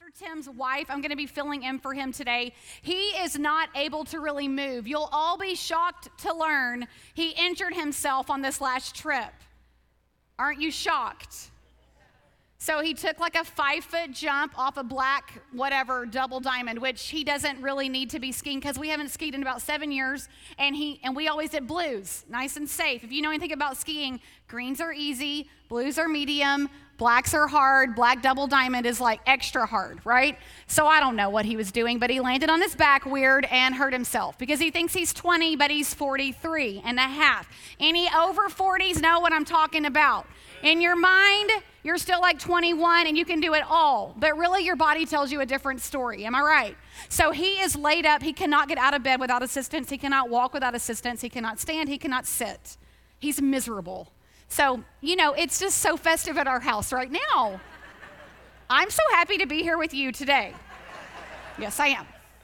Tim's wife. I'm going to be filling in for him today. He is not able to really move. You'll all be shocked to learn he injured himself on this last trip. Aren't you shocked? So he took like a 5-foot jump off a black, whatever, double diamond, which he doesn't really need to be skiing because we haven't skied in about 7 years, and we always did blues, nice and safe. If you know anything about skiing, greens are easy, blues are medium, blacks are hard, black double diamond is like extra hard, right? So I don't know what he was doing, but he landed on his back weird and hurt himself because he thinks he's 20, but he's 43 and a half. Any over 40s know what I'm talking about. In your mind, you're still like 21 and you can do it all, but really your body tells you a different story. Am I right? So he is laid up. He cannot get out of bed without assistance. He cannot walk without assistance. He cannot stand. He cannot sit. He's miserable. So, it's just so festive at our house right now. I'm so happy to be here with you today. Yes, I am.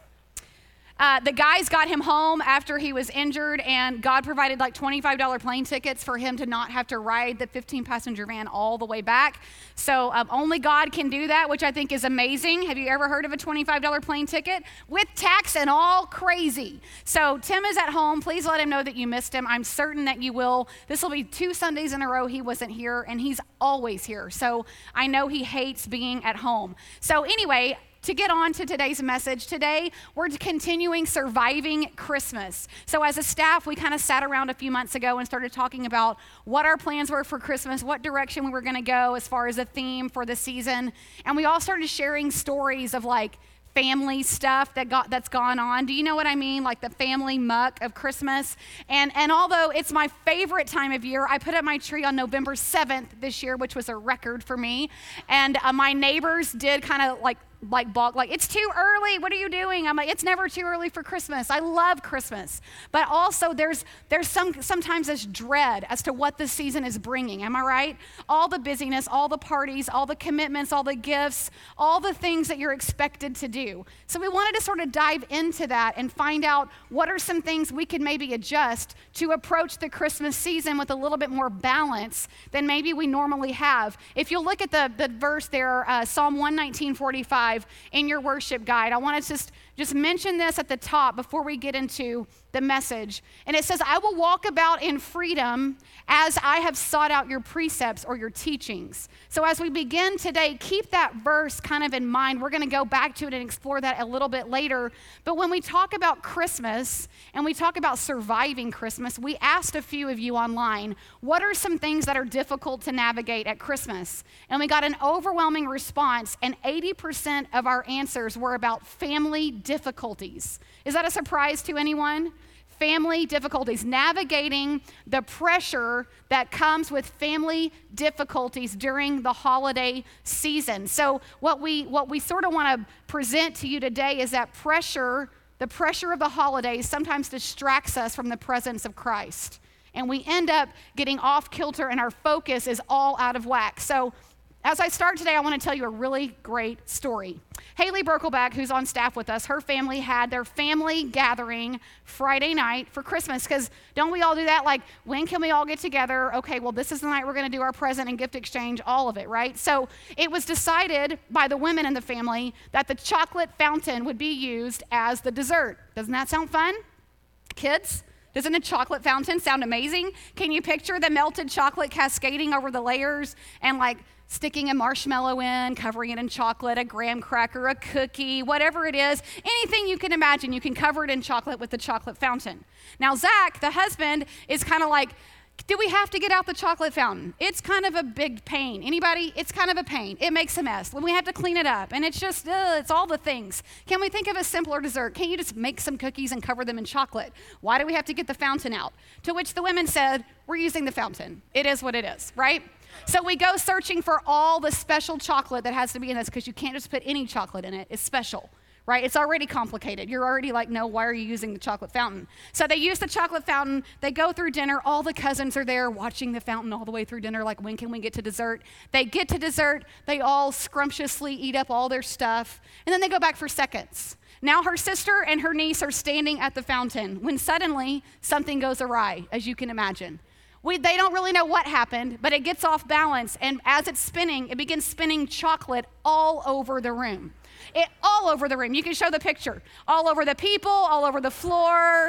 The guys got him home after he was injured, and God provided like $25 plane tickets for him to not have to ride the 15-passenger van all the way back. So only God can do that, which I think is amazing. Have you ever heard of a $25 plane ticket? With tax and all crazy. So Tim is at home. Please let him know that you missed him. I'm certain that you will. This will be 2 Sundays in a row he wasn't here, and he's always here. So I know he hates being at home. So anyway, to get on to today's message, today we're continuing surviving Christmas. So as a staff, we kind of sat around a few months ago and started talking about what our plans were for Christmas, what direction we were going to go as far as a theme for the season. And we all started sharing stories of like family stuff that's gone on. Do you know what I mean? Like the family muck of Christmas. And although it's my favorite time of year, I put up my tree on November 7th this year, which was a record for me. And my neighbors did kind of like balk, like, it's too early, what are you doing? I'm like, it's never too early for Christmas. I love Christmas. But also there's sometimes this dread as to what this season is bringing. Am I right? All the busyness, all the parties, all the commitments, all the gifts, all the things that you're expected to do. So we wanted to sort of dive into that and find out what are some things we could maybe adjust to approach the Christmas season with a little bit more balance than maybe we normally have. If you'll look at the verse there, Psalm 119:45, in your worship guide, I want to just mention this at the top before we get into the message. And it says, I will walk about in freedom as I have sought out your precepts or your teachings. So as we begin today, keep that verse kind of in mind. We're going to go back to it and explore that a little bit later. But when we talk about Christmas and we talk about surviving Christmas, we asked a few of you online, what are some things that are difficult to navigate at Christmas? And we got an overwhelming response, and 80% of our answers were about family difficulties. Is that a surprise to anyone? Family difficulties, navigating the pressure that comes with family difficulties during the holiday season. So what we sort of want to present to you today is that pressure, the pressure of the holidays sometimes distracts us from the presence of Christ. And we end up getting off kilter and our focus is all out of whack. So as I start today, I want to tell you a really great story. Haley Berkelback, who's on staff with us, her family had their family gathering Friday night for Christmas, because don't we all do that? Like, when can we all get together? Okay, well, this is the night we're going to do our present and gift exchange, all of it, right? So it was decided by the women in the family that the chocolate fountain would be used as the dessert. Doesn't that sound fun? Kids? Doesn't a chocolate fountain sound amazing? Can you picture the melted chocolate cascading over the layers and like sticking a marshmallow in, covering it in chocolate, a graham cracker, a cookie, whatever it is, anything you can imagine, you can cover it in chocolate with the chocolate fountain. Now, Zach, the husband, is kind of like, do we have to get out the chocolate fountain? It's kind of a big pain. Anybody? It's kind of a pain. It makes a mess. When we have to clean it up, and it's just, it's all the things. Can we think of a simpler dessert? Can't you just make some cookies and cover them in chocolate? Why do we have to get the fountain out? To which the women said, we're using the fountain. It is what it is, right? So we go searching for all the special chocolate that has to be in this, because you can't just put any chocolate in it. It's special, right? It's already complicated. You're already like, no, why are you using the chocolate fountain? So they use the chocolate fountain. They go through dinner. All the cousins are there watching the fountain all the way through dinner, like, when can we get to dessert? They get to dessert. They all scrumptiously eat up all their stuff. And then they go back for seconds. Now her sister and her niece are standing at the fountain when suddenly something goes awry, as you can imagine. They don't really know what happened, but it gets off balance. And as it's spinning, it begins spinning chocolate all over the room. All over the room. You can show the picture. All over the people, all over the floor.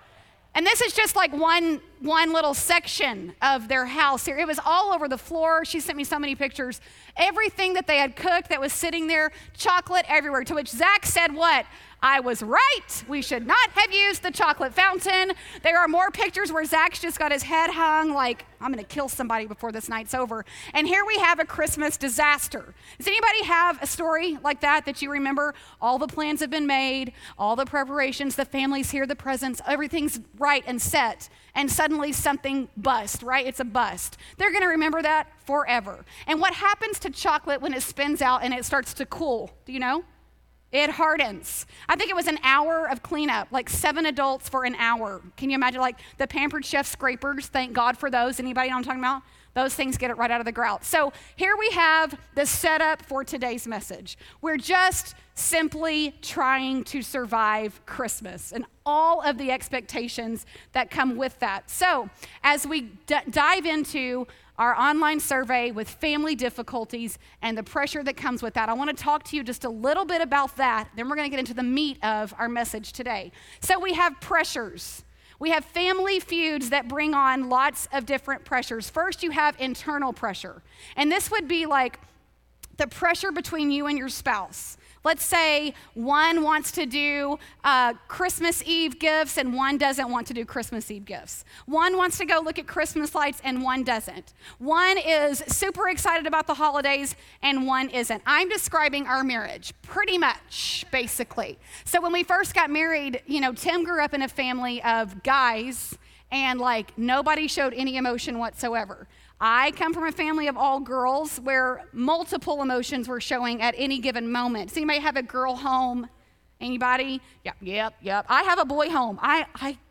And this is just like one little section of their house here. It was all over the floor. She sent me so many pictures. Everything that they had cooked that was sitting there, chocolate everywhere. To which Zach said what? I was right. We should not have used the chocolate fountain. There are more pictures where Zach's just got his head hung like, I'm going to kill somebody before this night's over. And here we have a Christmas disaster. Does anybody have a story like that you remember? All the plans have been made, all the preparations, the family's here, the presents, everything's right and set. And suddenly something busts, right? It's a bust. They're going to remember that forever. And what happens to chocolate when it spins out and it starts to cool? Do you know? It hardens. I think it was an hour of cleanup, like 7 adults for an hour. Can you imagine, like the Pampered Chef scrapers? Thank God for those. Anybody know what I'm talking about? Those things get it right out of the grout. So here we have the setup for today's message. We're just simply trying to survive Christmas and all of the expectations that come with that. So as we dive into our online survey with family difficulties and the pressure that comes with that, I want to talk to you just a little bit about that. Then we're going to get into the meat of our message today. So we have pressures. We have family feuds that bring on lots of different pressures. First, you have internal pressure. And this would be like the pressure between you and your spouse. Let's say one wants to do Christmas Eve gifts and one doesn't want to do Christmas Eve gifts. One wants to go look at Christmas lights and one doesn't. One is super excited about the holidays and one isn't. I'm describing our marriage pretty much, basically. So when we first got married, Tim grew up in a family of guys and like nobody showed any emotion whatsoever. I come from a family of all girls where multiple emotions were showing at any given moment. So you may have a girl home. Anybody? Yep. I have a boy home. I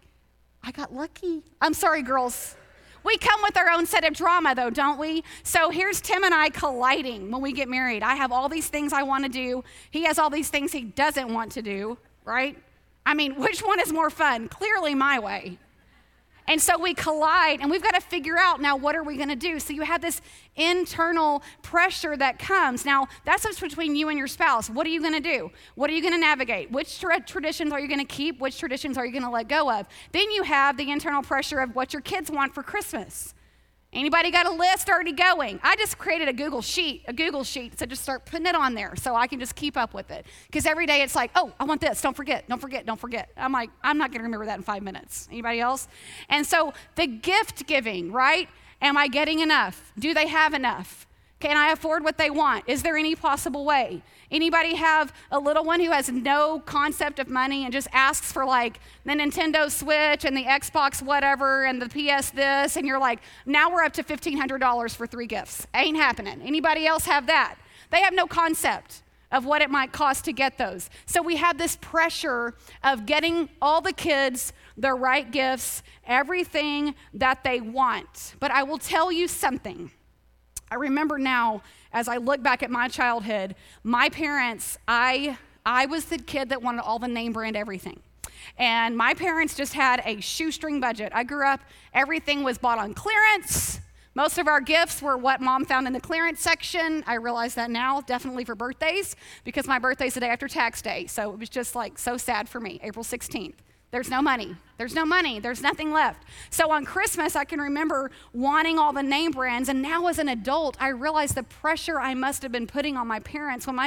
got lucky. I'm sorry, girls. We come with our own set of drama, though, don't we? So here's Tim and I colliding when we get married. I have all these things I want to do. He has all these things he doesn't want to do, right? I mean, which one is more fun? Clearly my way. And so we collide, and we've got to figure out now what are we going to do. So you have this internal pressure that comes. Now, that's what's between you and your spouse. What are you going to do? What are you going to navigate? Which traditions are you going to keep? Which traditions are you going to let go of? Then you have the internal pressure of what your kids want for Christmas. Anybody got a list already going? I just created a Google sheet, so just start putting it on there so I can just keep up with it. Because every day it's like, oh, I want this, don't forget. I'm like, I'm not gonna remember that in 5 minutes. Anybody else? And so the gift giving, right? Am I getting enough? Do they have enough? Can I afford what they want? Is there any possible way? Anybody have a little one who has no concept of money and just asks for like the Nintendo Switch and the Xbox whatever and the PS this, and you're like, now we're up to $1,500 for 3 gifts. Ain't happening. Anybody else have that? They have no concept of what it might cost to get those. So we have this pressure of getting all the kids the right gifts, everything that they want. But I will tell you something. I remember now, as I look back at my childhood, my parents, I was the kid that wanted all the name brand everything. And my parents just had a shoestring budget. I grew up, everything was bought on clearance. Most of our gifts were what mom found in the clearance section. I realize that now, definitely for birthdays, because my birthday's the day after tax day. So it was just like so sad for me, April 16th. There's no money. There's nothing left. So on Christmas, I can remember wanting all the name brands, and now as an adult, I realize the pressure I must have been putting on my parents. When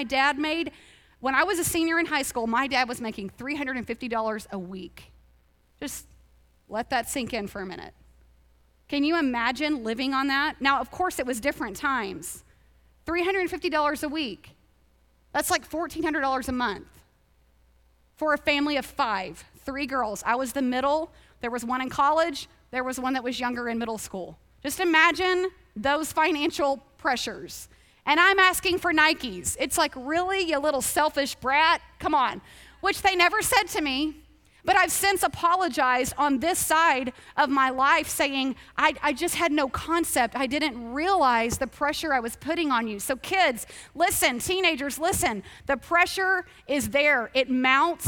I was a senior in high school, my dad was making $350 a week. Just let that sink in for a minute. Can you imagine living on that? Now, of course, it was different times. $350 a week. That's like $1,400 a month. For a family of 5, 3 girls. I was the middle. There was one in college. There was one that was younger in middle school. Just imagine those financial pressures. And I'm asking for Nikes. It's like, really, you little selfish brat? Come on. Which they never said to me. But I've since apologized on this side of my life saying, I just had no concept. I didn't realize the pressure I was putting on you. So kids, listen, teenagers, listen. The pressure is there. It mounts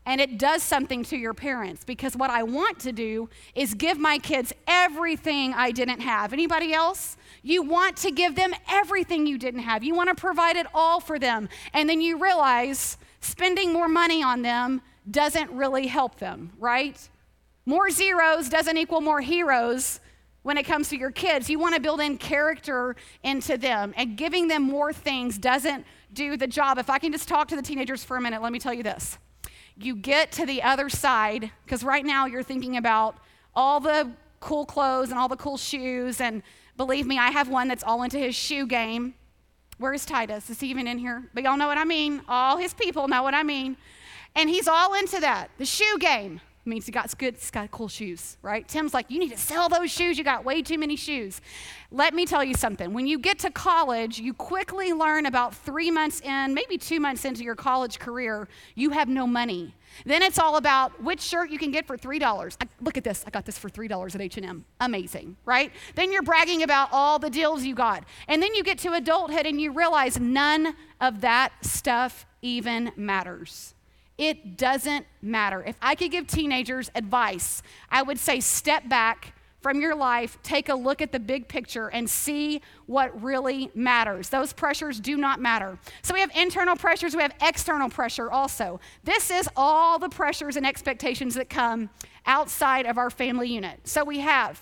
And it does something to your parents, because what I want to do is give my kids everything I didn't have. Anybody else? You want to give them everything you didn't have. You want to provide it all for them. And then you realize spending more money on them doesn't really help them, right? More zeros doesn't equal more heroes when it comes to your kids. You want to build in character into them, and giving them more things doesn't do the job. If I can just talk to the teenagers for a minute, let me tell you this. You get to the other side, because right now you're thinking about all the cool clothes and all the cool shoes, and believe me, I have one that's all into his shoe game. Where's Titus? Is he even in here? But y'all know what I mean. All his people know what I mean. And he's all into that. The shoe game means he's got cool shoes, right? Tim's like, you need to sell those shoes. You got way too many shoes. Let me tell you something. When you get to college, you quickly learn about 3 months in, maybe 2 months into your college career, you have no money. Then it's all about which shirt you can get for $3. Look at this. I got this for $3 at H&M. Amazing, right? Then you're bragging about all the deals you got. And then you get to adulthood and you realize none of that stuff even matters. It doesn't matter. If I could give teenagers advice, I would say step back from your life, take a look at the big picture, and see what really matters. Those pressures do not matter. So we have internal pressures, we have external pressure also. This is all the pressures and expectations that come outside of our family unit. So we have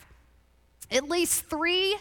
at least 3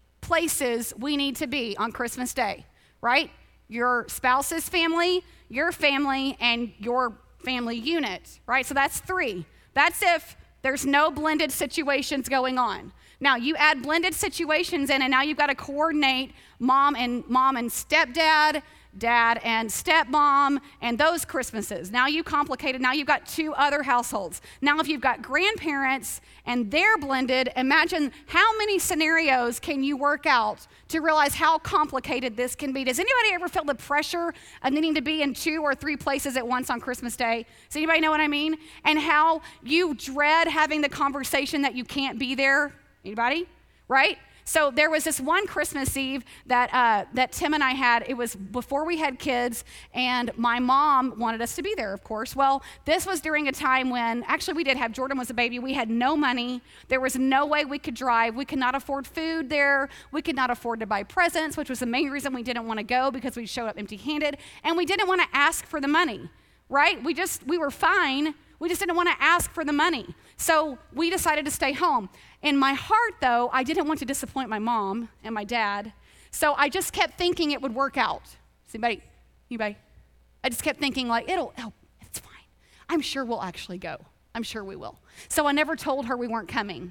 places we need to be on Christmas Day, right? Your spouse's family, your family, and your family unit, right? So that's 3. That's if there's no blended situations going on. Now you add blended situations in, and now you've got to coordinate mom and stepdad, dad and stepmom, and those Christmases. Now you complicated, now you've got 2 other households. Now if you've got grandparents and they're blended, imagine how many scenarios can you work out to realize how complicated this can be. Does anybody ever feel the pressure of needing to be in 2 or 3 places at once on Christmas Day? Does anybody know what I mean? And how you dread having the conversation that you can't be there? Anybody? Right? So there was this one Christmas Eve that Tim and I had. It was before we had kids, and my mom wanted us to be there, of course. Well, this was during a time when, actually we did have, Jordan was a baby. We had no money. There was no way we could drive. We could not afford food there. We could not afford to buy presents, which was the main reason we didn't want to go, because we'd show up empty-handed. And we didn't want to ask for the money, right? We were fine. We just didn't want to ask for the money. So we decided to stay home. In my heart, though, I didn't want to disappoint my mom and my dad. So I just kept thinking it would work out. Anybody? I just kept thinking like, it's fine. I'm sure we'll actually go. I'm sure we will. So I never told her we weren't coming.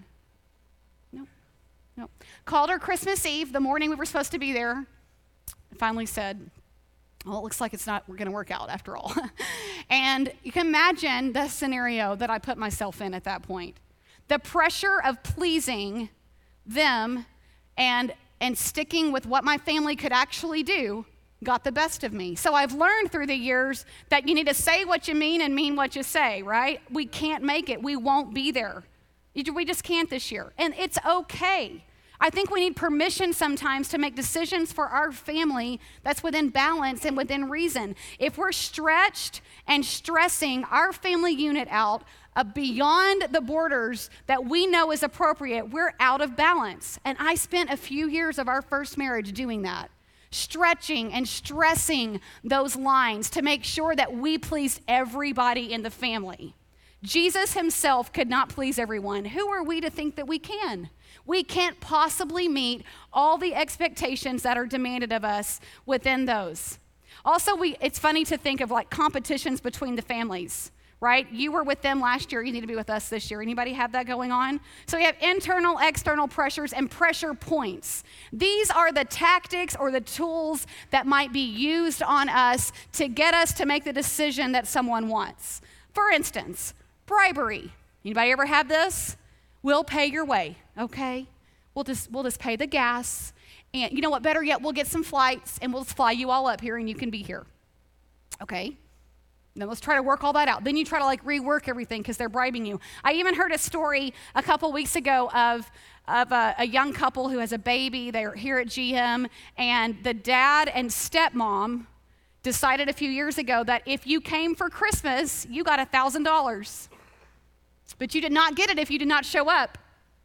No. Called her Christmas Eve, the morning we were supposed to be there. I finally said, well, it looks like we're going to work out after all. And you can imagine the scenario that I put myself in at that point. The pressure of pleasing them and sticking with what my family could actually do got the best of me. So I've learned through the years that you need to say what you mean and mean what you say, right? We can't make it. We won't be there. We just can't this year. And it's okay. I think we need permission sometimes to make decisions for our family that's within balance and within reason. If we're stretched and stressing our family unit out beyond the borders that we know is appropriate, we're out of balance. And I spent a few years of our first marriage doing that, stretching and stressing those lines to make sure that we pleased everybody in the family. Jesus himself could not please everyone. Who are we to think that we can? We can't possibly meet all the expectations that are demanded of us within those. Also, it's funny to think of like competitions between the families, right? You were with them last year, you need to be with us this year. Anybody have that going on? So we have internal, external pressures and pressure points. These are the tactics or the tools that might be used on us to get us to make the decision that someone wants. For instance, bribery. Anybody ever have this? We'll pay your way, okay? We'll just pay the gas, and you know what, better yet, we'll get some flights and we'll fly you all up here and you can be here. Okay? Then let's try to work all that out. Then you try to like rework everything because they're bribing you. I even heard a story a couple weeks ago of a young couple who has a baby. They're here at GM, and the dad and stepmom decided a few years ago that if you came for Christmas, you got $1,000. But you did not get it if you did not show up.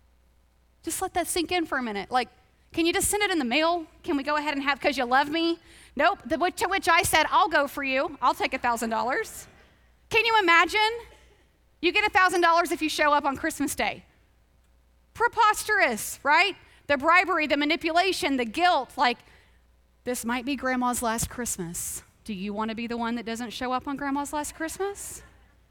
Just let that sink in for a minute. Like, can you just send it in the mail? Can we go ahead and have, because you love me? Nope. To which I said, I'll go for you. I'll take $1,000. Can you imagine? You get $1,000 if you show up on Christmas Day. Preposterous, right? The bribery, the manipulation, the guilt, like, this might be Grandma's last Christmas. Do you want to be the one that doesn't show up on Grandma's last Christmas?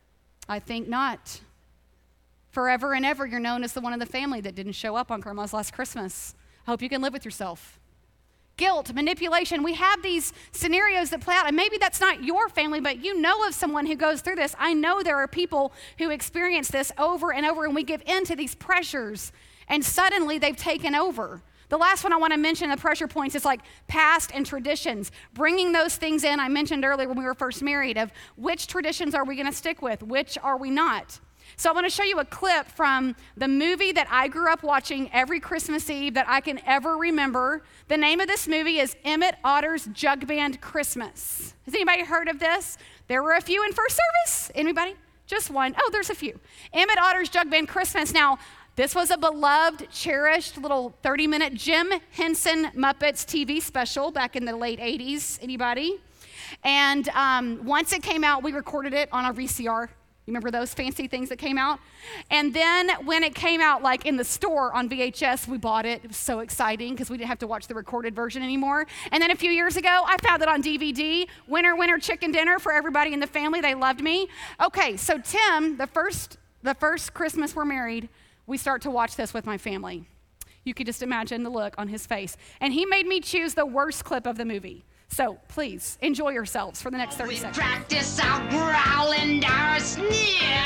I think not. Forever and ever, you're known as the one in the family that didn't show up on Grandma's last Christmas. I hope you can live with yourself. Guilt, manipulation, we have these scenarios that play out, and maybe that's not your family, but you know of someone who goes through this. I know there are people who experience this over and over, and we give in to these pressures, and suddenly they've taken over. The last one I want to mention, the pressure points, is like past and traditions. Bringing those things in, I mentioned earlier when we were first married, of which traditions are we going to stick with, which are we not? So I want to show you a clip from the movie that I grew up watching every Christmas Eve that I can ever remember. The name of this movie is Emmett Otter's Jug Band Christmas. Has anybody heard of this? There were a few in first service. Anybody? Just one. Oh, there's a few. Emmett Otter's Jug Band Christmas. Now, this was a beloved, cherished little 30-minute Jim Henson Muppets TV special back in the late 80s. Anybody? And once it came out, we recorded it on our VCR. You remember those fancy things that came out? And then when it came out, like in the store on VHS, we bought it. It was so exciting because we didn't have to watch the recorded version anymore. And then a few years ago, I found it on DVD. Winter, winter chicken dinner for everybody in the family. They loved me. Okay, so Tim, the first Christmas we're married, we start to watch this with my family. You could just imagine the look on his face. And he made me choose the worst clip of the movie. So please enjoy yourselves for the next 30 seconds. We practice our growl and our sneer.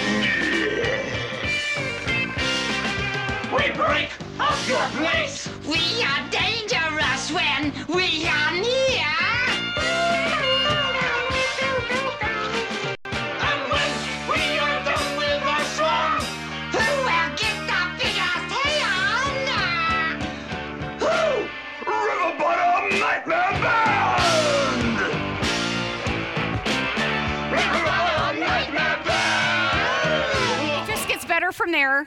We break up your place. We are dangerous when we are near. And when we are done with our song, who will get the biggest hand? Who? River Bottom Nightmare Band! From there,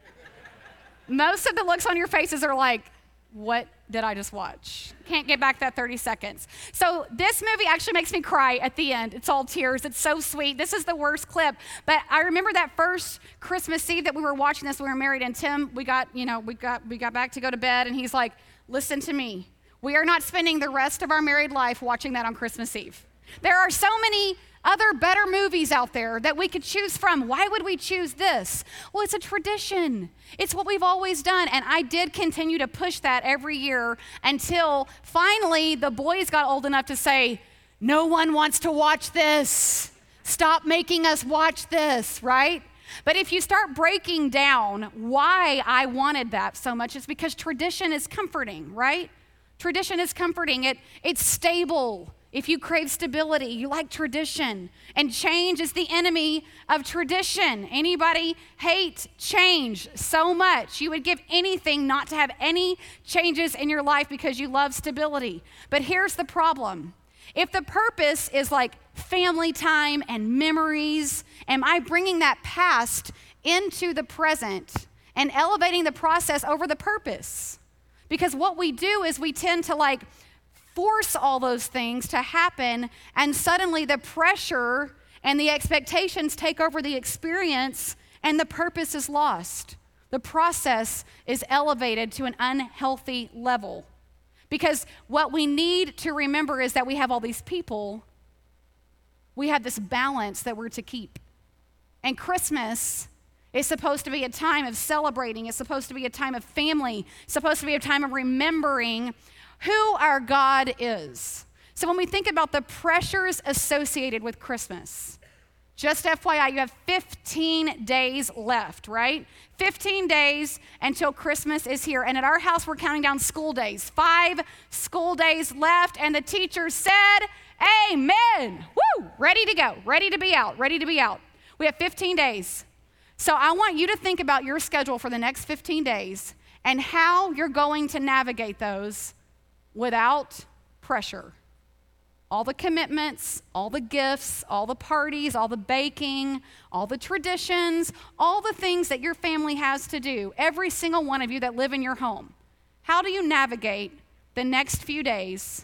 most of the looks on your faces are like, what did I just watch? Can't get back that 30 seconds. So this movie actually makes me cry at the end. It's all tears. It's so sweet. This is the worst clip. But I remember that first Christmas Eve that we were watching this when we were married, and Tim, we got back to go to bed, and he's like, listen to me. We are not spending the rest of our married life watching that on Christmas Eve. There are so many other better movies out there that we could choose from. Why would we choose this? Well, it's a tradition. It's what we've always done. And I did continue to push that every year until finally the boys got old enough to say, no one wants to watch this. Stop making us watch this, right? But if you start breaking down why I wanted that so much, it's because tradition is comforting, right? Tradition is comforting. It's stable. If you crave stability, you like tradition. And change is the enemy of tradition. Anybody hate change so much? You would give anything not to have any changes in your life because you love stability. But here's the problem. If the purpose is like family time and memories, am I bringing that past into the present and elevating the process over the purpose? Because what we do is we tend to like force all those things to happen, and suddenly the pressure and the expectations take over the experience, and the purpose is lost. The process is elevated to an unhealthy level. Because what we need to remember is that we have all these people, we have this balance that we're to keep. And Christmas is supposed to be a time of celebrating, it's supposed to be a time of family, it's supposed to be a time of remembering who our God is. So when we think about the pressures associated with Christmas, just FYI, you have 15 days left, right? 15 days until Christmas is here. And at our house, we're counting down school days. 5 school days left, and the teacher said, amen. Woo! Ready to go, ready to be out, ready to be out. We have 15 days. So I want you to think about your schedule for the next 15 days and how you're going to navigate those without pressure. all the commitments, all the gifts, all the parties, all the baking, all the traditions, all the things that your family has to do, every single one of you that live in your home. How do you navigate the next few days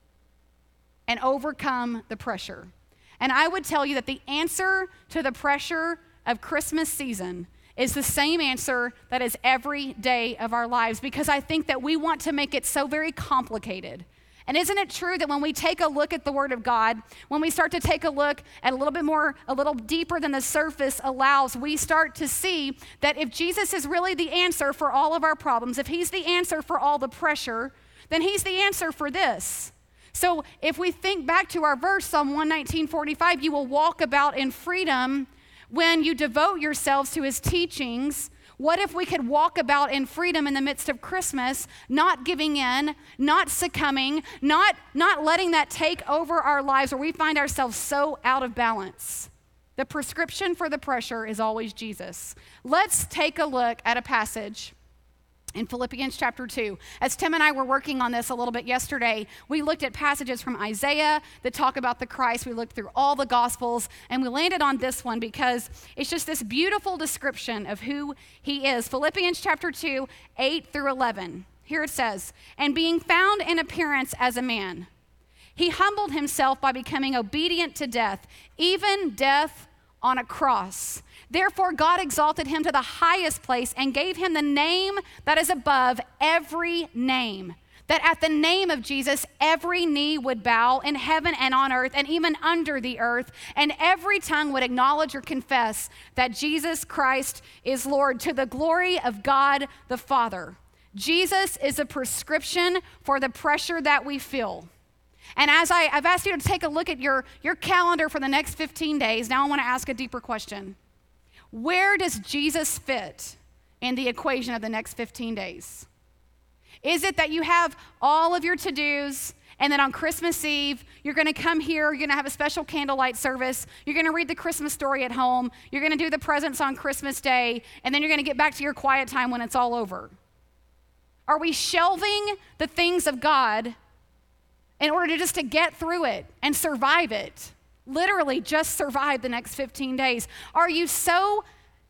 and overcome the pressure? And I would tell you that the answer to the pressure of Christmas season is the same answer that is every day of our lives, because I think that we want to make it so very complicated. And isn't it true that when we take a look at the Word of God, when we start to take a look at a little deeper than the surface allows, we start to see that if Jesus is really the answer for all of our problems, if he's the answer for all the pressure, then he's the answer for this. So if we think back to our verse, Psalm 119:45, you will walk about in freedom when you devote yourselves to his teachings. What if we could walk about in freedom in the midst of Christmas, not giving in, not succumbing, not letting that take over our lives where we find ourselves so out of balance? The prescription for the pressure is always Jesus. Let's take a look at a passage in Philippians chapter 2. As Tim and I were working on this a little bit yesterday, we looked at passages from Isaiah that talk about the Christ. We looked through all the Gospels, and we landed on this one because it's just this beautiful description of who he is. Philippians chapter 2, 8 through 11. Here it says, "And being found in appearance as a man, he humbled himself by becoming obedient to death, even death on a cross. Therefore, God exalted him to the highest place and gave him the name that is above every name, that at the name of Jesus, every knee would bow in heaven and on earth and even under the earth, and every tongue would acknowledge or confess that Jesus Christ is Lord, to the glory of God the Father." Jesus is a prescription for the pressure that we feel. And as I've asked you to take a look at your calendar for the next 15 days, now I want to ask a deeper question. Where does Jesus fit in the equation of the next 15 days? Is it that you have all of your to-dos, and then on Christmas Eve, you're going to come here, you're going to have a special candlelight service, you're going to read the Christmas story at home, you're going to do the presents on Christmas Day, and then you're going to get back to your quiet time when it's all over? Are we shelving the things of God in order just to get through it and survive it? Literally just survive the next 15 days. Are you so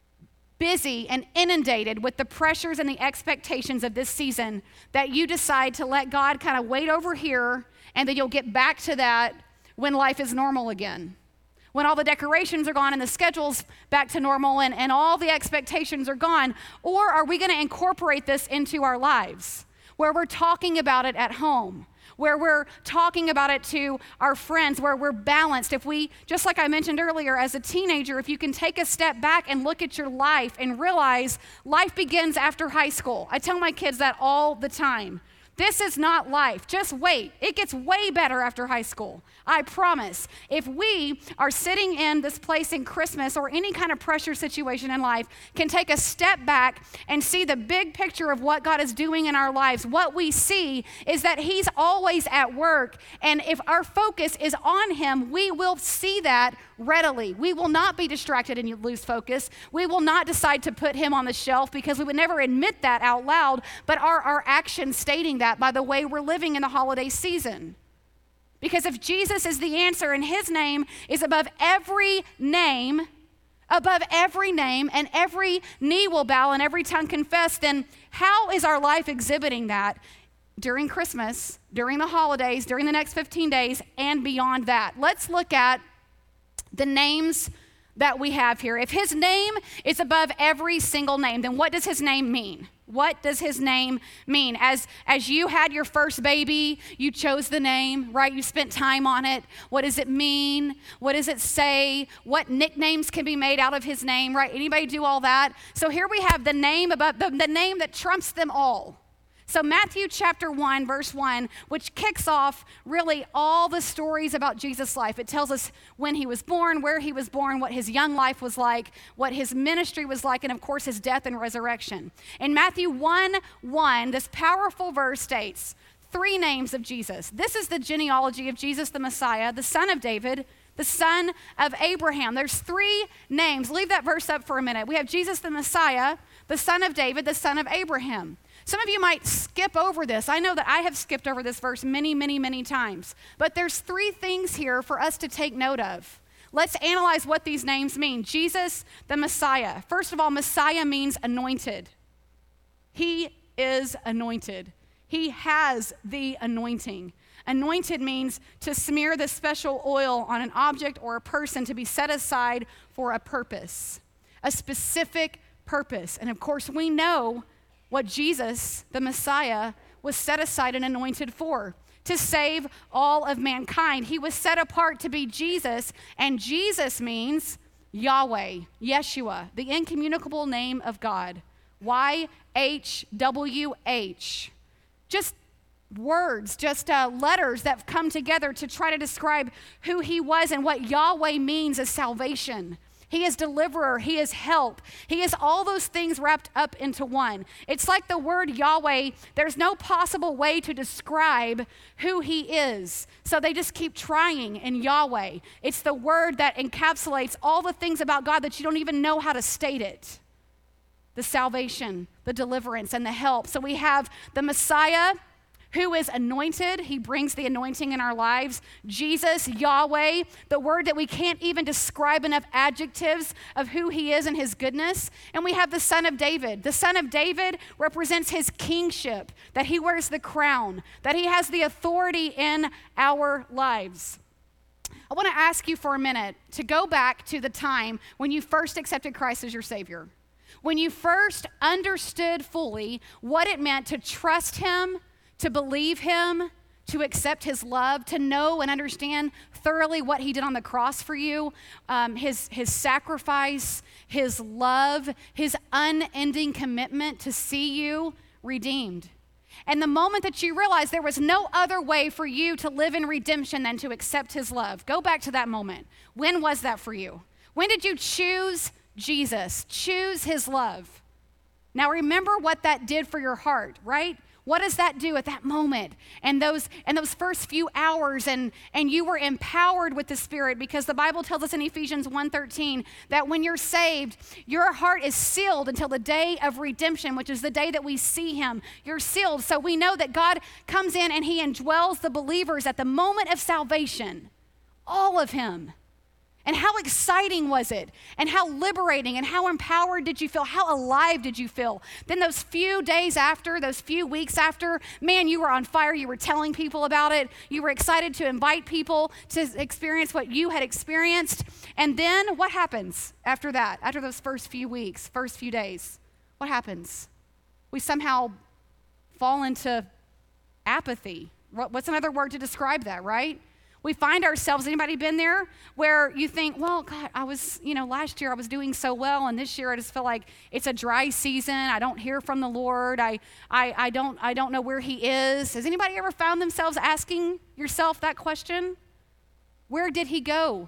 busy and inundated with the pressures and the expectations of this season that you decide to let God kind of wait over here, and then you'll get back to that when life is normal again? When all the decorations are gone and the schedule's back to normal and all the expectations are gone? Or are we going to incorporate this into our lives where we're talking about it at home, where we're talking about it to our friends, where we're balanced? If we, just like I mentioned earlier, as a teenager, if you can take a step back and look at your life and realize life begins after high school. I tell my kids that all the time. This is not life. Just wait. It gets way better after high school. I promise. If we are sitting in this place in Christmas or any kind of pressure situation in life, can take a step back and see the big picture of what God is doing in our lives, what we see is that he's always at work. And if our focus is on him, we will see that readily. We will not be distracted and lose focus. We will not decide to put him on the shelf because we would never admit that out loud, but our actions stating that by the way we're living in the holiday season. Because if Jesus is the answer and his name is above every name, and every knee will bow and every tongue confess, then how is our life exhibiting that during Christmas, during the holidays, during the next 15 days, and beyond that? Let's look at the names that we have here. If his name is above every single name, then what does his name mean? What does his name mean? As you had your first baby, you chose the name, right? You spent time on it. What does it mean? What does it say? What nicknames can be made out of his name, right? Anybody do all that? So here we have the name above the name that trumps them all. So Matthew chapter 1, verse 1, which kicks off really all the stories about Jesus' life. It tells us when he was born, where he was born, what his young life was like, what his ministry was like, and of course his death and resurrection. In Matthew 1:1, this powerful verse states 3 names of Jesus. This is the genealogy of Jesus the Messiah, the son of David, the son of Abraham. There's 3 names. Leave that verse up for a minute. We have Jesus the Messiah, the son of David, the son of Abraham. Some of you might skip over this. I know that I have skipped over this verse many, many, many times. But there's 3 things here for us to take note of. Let's analyze what these names mean. Jesus, the Messiah. First of all, Messiah means anointed. He is anointed. He has the anointing. Anointed means to smear the special oil on an object or a person to be set aside for a purpose, a specific purpose. And of course, we know what Jesus, the Messiah, was set aside and anointed for, to save all of mankind. He was set apart to be Jesus, and Jesus means Yahweh, Yeshua, the incommunicable name of God. YHWH. Just words, just letters that come together to try to describe who he was, and what Yahweh means is salvation. He is deliverer. He is help. He is all those things wrapped up into one. It's like the word Yahweh, there's no possible way to describe who he is. So they just keep trying in Yahweh. It's the word that encapsulates all the things about God that you don't even know how to state it. The salvation, the deliverance, and the help. So we have the Messiah, who is anointed. He brings the anointing in our lives. Jesus, Yahweh, the word that we can't even describe enough adjectives of who he is and his goodness. And we have the Son of David. The Son of David represents his kingship, that he wears the crown, that he has the authority in our lives. I want to ask you for a minute to go back to the time when you first accepted Christ as your Savior. When you first understood fully what it meant to trust him, to believe him, to accept his love, to know and understand thoroughly what he did on the cross for you, his sacrifice, his love, his unending commitment to see you redeemed. And the moment that you realized there was no other way for you to live in redemption than to accept his love, go back to that moment. When was that for you? When did you choose Jesus? Choose his love. Now remember what that did for your heart, right? What does that do at that moment and those first few hours, and you were empowered with the Spirit, because the Bible tells us in Ephesians 1:13 that when you're saved, your heart is sealed until the day of redemption, which is the day that we see him. You're sealed. So we know that God comes in and he indwells the believers at the moment of salvation, all of him. And how exciting was it? And how liberating and how empowered did you feel? How alive did you feel? Then those few days after, those few weeks after, man, you were on fire. You were telling people about it. You were excited to invite people to experience what you had experienced. And then what happens after that? After those first few weeks, first few days, what happens? We somehow fall into apathy. What's another word to describe that, right? We find ourselves, anybody been there, where you think, well, God, last year I was doing so well, and this year I just feel like it's a dry season. I don't hear from the Lord. I don't know where he is. Has anybody ever found themselves asking yourself that question? Where did he go?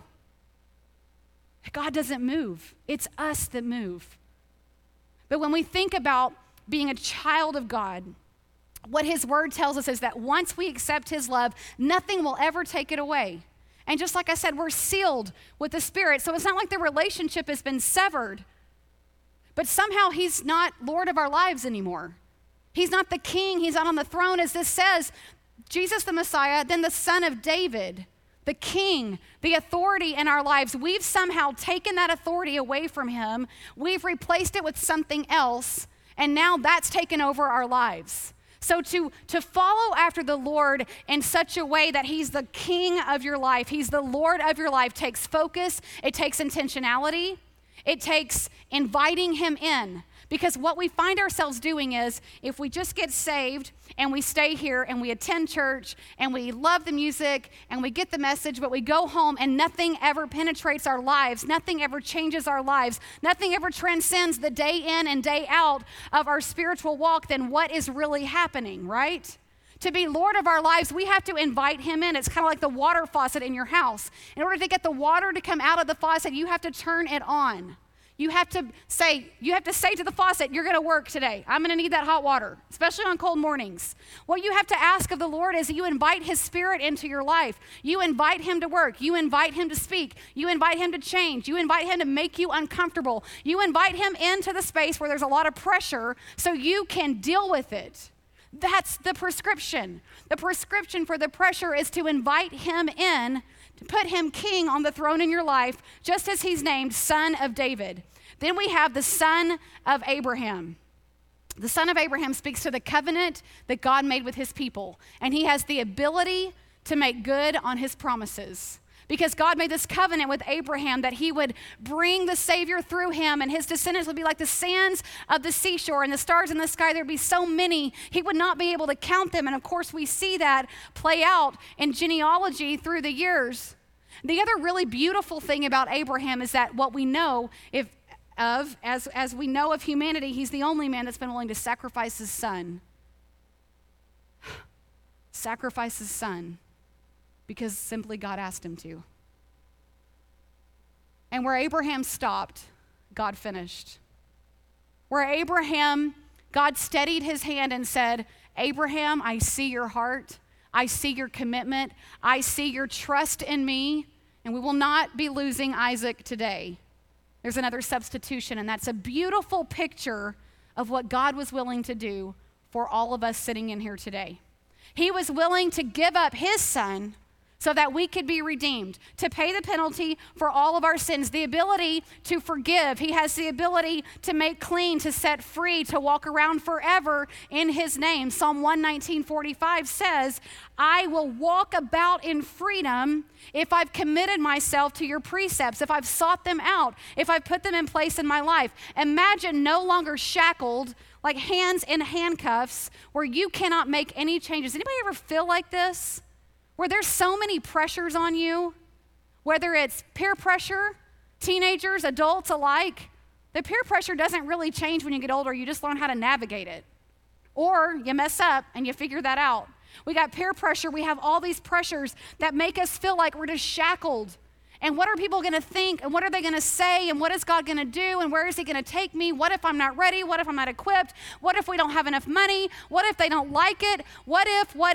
God doesn't move. It's us that move. But when we think about being a child of God, what his word tells us is that once we accept his love, nothing will ever take it away. And just like I said, we're sealed with the Spirit. So it's not like the relationship has been severed, but somehow he's not Lord of our lives anymore. He's not the king. He's not on the throne, as this says. Jesus the Messiah, then the Son of David, the king, the authority in our lives. We've somehow taken that authority away from him. We've replaced it with something else, and now that's taken over our lives. So to follow after the Lord in such a way that he's the king of your life, he's the Lord of your life, takes focus, it takes intentionality, it takes inviting him in. Because what we find ourselves doing is, if we just get saved and we stay here and we attend church and we love the music and we get the message, but we go home and nothing ever penetrates our lives, nothing ever changes our lives, nothing ever transcends the day in and day out of our spiritual walk, then what is really happening, right? To be Lord of our lives, we have to invite him in. It's kind of like the water faucet in your house. In order to get the water to come out of the faucet, you have to turn it on. You have to say to the faucet, you're going to work today. I'm going to need that hot water, especially on cold mornings. What you have to ask of the Lord is that you invite his Spirit into your life. You invite him to work. You invite him to speak. You invite him to change. You invite him to make you uncomfortable. You invite him into the space where there's a lot of pressure so you can deal with it. That's the prescription. The prescription for the pressure is to invite him in, to put him king on the throne in your life, just as he's named Son of David. Then we have the Son of Abraham. The Son of Abraham speaks to the covenant that God made with his people, and he has the ability to make good on his promises. Because God made this covenant with Abraham that he would bring the Savior through him, and his descendants would be like the sands of the seashore and the stars in the sky. There'd be so many, he would not be able to count them. And of course, we see that play out in genealogy through the years. The other really beautiful thing about Abraham is that what we know as we know of humanity, he's the only man that's been willing to sacrifice his son. Sacrifice his son. Because simply God asked him to. And where Abraham stopped, God finished. Where Abraham, God steadied his hand and said, Abraham, I see your heart. I see your commitment. I see your trust in me. And we will not be losing Isaac today. There's another substitution, and that's a beautiful picture of what God was willing to do for all of us sitting in here today. He was willing to give up his son so that we could be redeemed, to pay the penalty for all of our sins, the ability to forgive. He has the ability to make clean, to set free, to walk around forever in his name. Psalm 119:45 says, I will walk about in freedom if I've committed myself to your precepts, if I've sought them out, if I've put them in place in my life. Imagine no longer shackled, like hands in handcuffs, where you cannot make any changes. Anybody ever feel like this? Where there's so many pressures on you, whether it's peer pressure, teenagers, adults alike. The peer pressure doesn't really change when you get older. You just learn how to navigate it. Or you mess up and you figure that out. We got peer pressure. We have all these pressures that make us feel like we're just shackled. And what are people going to think? And what are they going to say? And what is God going to do? And where is he going to take me? What if I'm not ready? What if I'm not equipped? What if we don't have enough money? What if they don't like it? What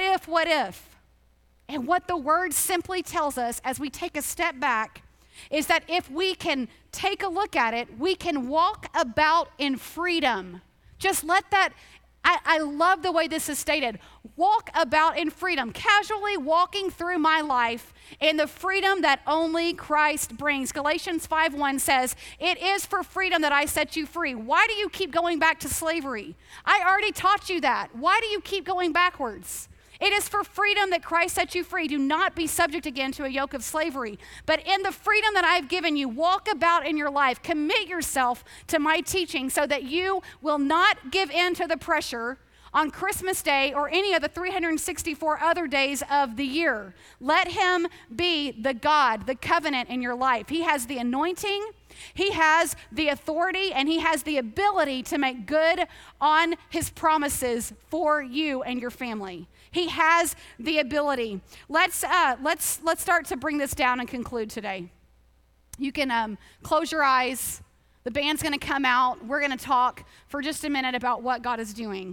if? And what the word simply tells us as we take a step back is that if we can take a look at it, we can walk about in freedom. Just let that, I love the way this is stated. Walk about in freedom, casually walking through my life in the freedom that only Christ brings. Galatians 5:1 says, it is for freedom that I set you free. Why do you keep going back to slavery? I already taught you that. Why do you keep going backwards? It is for freedom that Christ set you free. Do not be subject again to a yoke of slavery. But in the freedom that I've given you, walk about in your life. Commit yourself to my teaching so that you will not give in to the pressure on Christmas Day or any of the 364 other days of the year. Let him be the God, the covenant in your life. He has the anointing, he has the authority, and he has the ability to make good on his promises for you and your family. He has the ability. Let's start to bring this down and conclude today. You can close your eyes. The band's going to come out. We're going to talk for just a minute about what God is doing.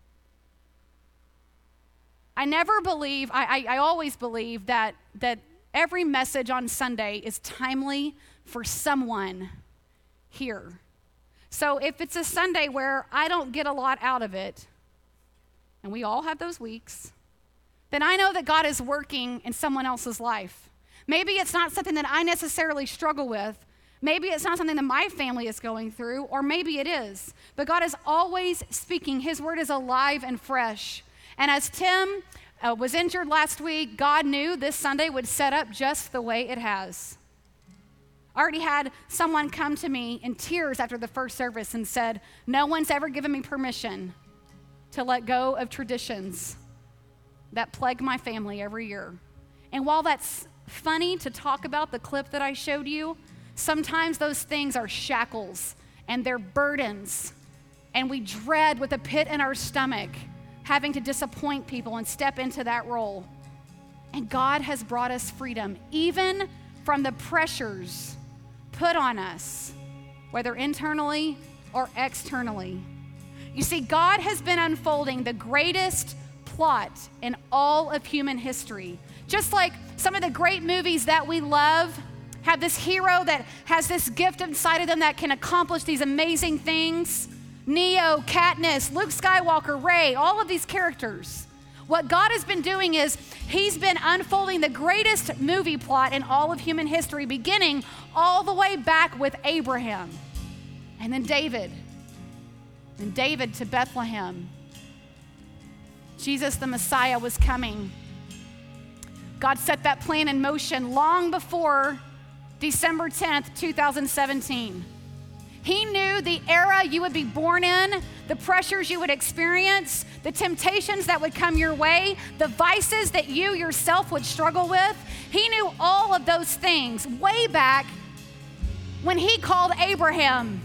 I always believe that every message on Sunday is timely for someone here. So if it's a Sunday where I don't get a lot out of it, and we all have those weeks, then I know that God is working in someone else's life. Maybe it's not something that I necessarily struggle with. Maybe it's not something that my family is going through, or maybe it is. But God is always speaking. His word is alive and fresh. And as Tim was injured last week, God knew this Sunday would set up just the way it has. I already had someone come to me in tears after the first service and said, no one's ever given me permission to let go of traditions that plague my family every year. And while that's funny to talk about the clip that I showed you, sometimes those things are shackles and they're burdens, and we dread with a pit in our stomach having to disappoint people and step into that role. And God has brought us freedom, even from the pressures put on us whether internally or externally. You see, God has been unfolding the greatest plot in all of human history. Just like some of the great movies that we love have this hero that has this gift inside of them that can accomplish these amazing things. Neo, Katniss, Luke Skywalker, Rey, all of these characters. What God has been doing is he's been unfolding the greatest movie plot in all of human history, beginning all the way back with Abraham and then David to Bethlehem. Jesus the Messiah was coming. God set that plan in motion long before December 10th, 2017. He knew the era you would be born in, the pressures you would experience, the temptations that would come your way, the vices that you yourself would struggle with. He knew all of those things way back when he called Abraham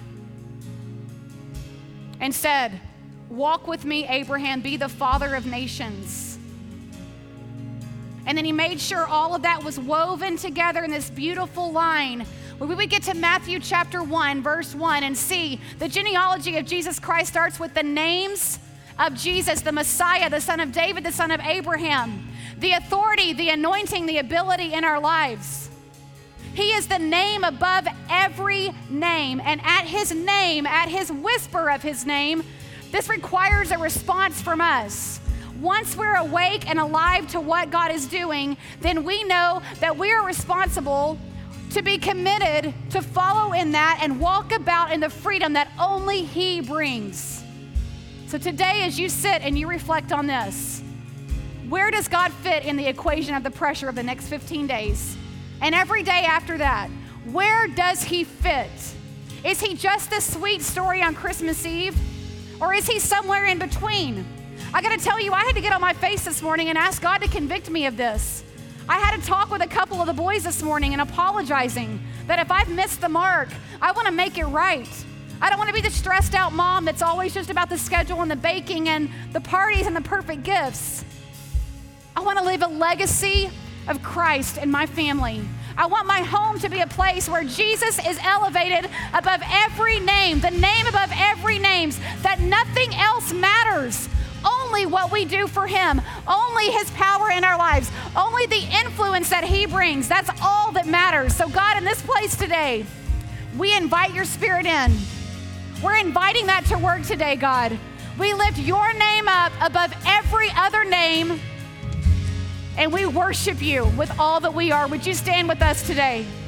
and said, "Walk with me, Abraham, be the father of nations." And then he made sure all of that was woven together in this beautiful line where we would get to Matthew chapter 1, verse 1, and see the genealogy of Jesus Christ starts with the names of Jesus, the Messiah, the son of David, the son of Abraham, the authority, the anointing, the ability in our lives. He is the name above every name, and at his name, at his whisper of his name, this requires a response from us. Once we're awake and alive to what God is doing, then we know that we are responsible to be committed to follow in that and walk about in the freedom that only he brings. So today, as you sit and you reflect on this, where does God fit in the equation of the pressure of the next 15 days? And every day after that, where does he fit? Is he just this sweet story on Christmas Eve? Or is he somewhere in between? I gotta tell you, I had to get on my face this morning and ask God to convict me of this. I had a talk with a couple of the boys this morning and apologizing that if I've missed the mark, I wanna make it right. I don't wanna be the stressed out mom that's always just about the schedule and the baking and the parties and the perfect gifts. I wanna leave a legacy of Christ in my family. I want my home to be a place where Jesus is elevated above every name, the name above every name, that nothing else matters. Only what we do for him, only his power in our lives, only the influence that he brings. That's all that matters. So God, in this place today, we invite your spirit in. We're inviting that to work today, God. We lift your name up above every other name, and we worship you with all that we are. Would you stand with us today?